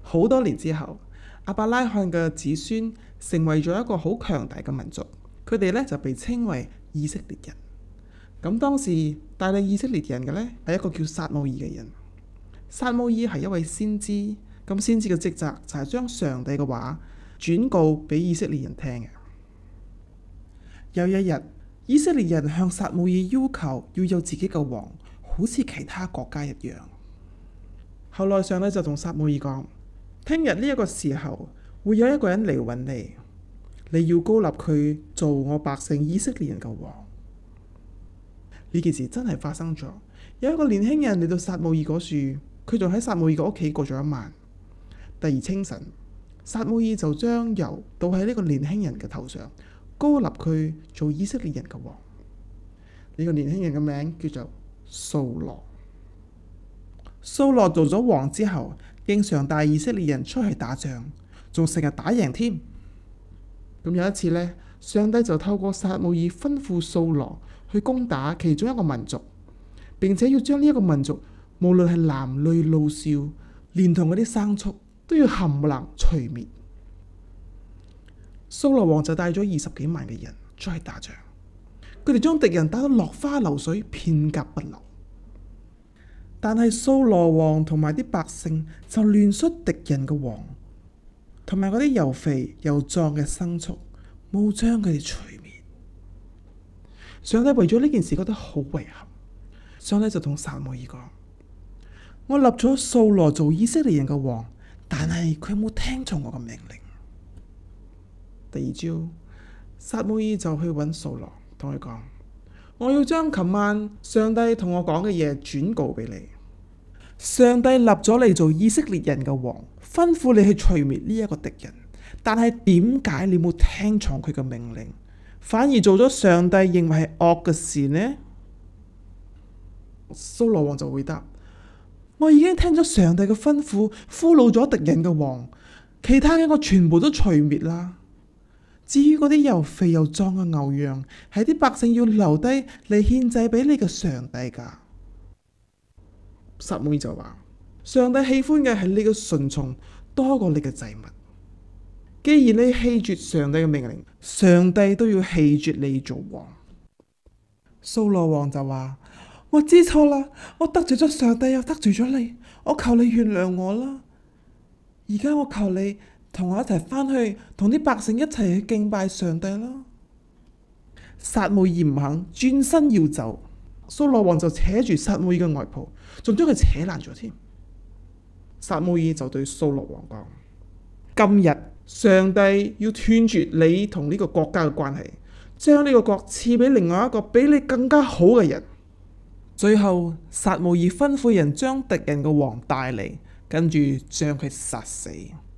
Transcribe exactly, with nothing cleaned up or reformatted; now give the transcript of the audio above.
好多年之後，亞伯拉罕嘅子孫成為咗一個好強大嘅民族，佢哋咧就被稱為以色列人。咁當時帶領以色列人嘅咧係一個叫撒母耳嘅人。撒母耳係一位先知，咁先知嘅職責就係將上帝嘅話轉告俾以色列人聽嘅。有一日，以色列人向撒母耳要求要有自己嘅王，好似其他國家一樣。後來上帝就同撒母耳講：聽日呢一個時候會有一個人嚟揾你，你要膏立佢做我百姓以色列人嘅王。呢件事真係發生咗。有一個年輕人嚟到撒母耳嗰處，佢仲喺撒母耳嘅屋企過咗一晚。第二清晨，撒母耳就將油倒喺呢個年輕人嘅頭上，膏立佢做以色列人嘅王。呢個年輕人嘅名叫做掃羅。掃羅做咗王之後，經常帶以色列人出去打仗，仲成日打贏添。咁有一次呢，上帝就透過撒母耳吩咐掃羅去攻打其中一個民族，並且要將呢一個民族無論係男女老少，連同嗰啲牲畜都要冚唪唥除滅。掃羅王就帶咗二十幾萬嘅人出去打仗，佢哋將敵人打到落花流水，片甲不留。但係掃羅王同埋啲百姓就亂率敵人嘅王，同埋嗰啲又肥又壯嘅牲畜，冇將佢哋除滅。上帝為咗呢件事覺得好遺憾，上帝就同撒母耳講：我立咗掃羅做以色列人嘅王，但係佢冇聽從我嘅命令。第二朝，撒母耳就去揾掃羅，同佢講：我要將琴晚上帝同我講嘅嘢轉告俾你。上帝立咗你做以色列人嘅王，吩咐你去除滅呢一個敵人，但係點解你冇聽從佢嘅命令，反而做咗上帝認為係惡嘅事呢？掃羅王就回答：我已經聽咗上帝嘅吩咐，俘虜咗敵人嘅王，其他嘅我全部都除滅啦。至於嗰啲又肥又壯嘅牛羊，係啲百姓要留低嚟獻祭俾你嘅上帝噶。撒母耳就話：上帝喜歡嘅係你嘅順從多過你嘅祭物。既然你棄絕上帝嘅命令，上帝都要棄絕你做王。掃羅王就話：我知錯啦，我得罪咗上帝又得罪咗你，我求你原諒我啦。而家我求你同我一齊翻去，同啲百姓一齊去敬拜上帝啦。撒母耳唔肯，轉身要走。掃羅王就扯住撒母耳嘅外袍，仲將佢扯爛咗添。撒母耳就對掃羅王講：今日上帝要斷絕你同呢個國家嘅關係，將呢個國賜俾另外一個比你更加好嘅人。最後，撒母耳吩咐人將敵人嘅王帶嚟，跟住將佢殺死。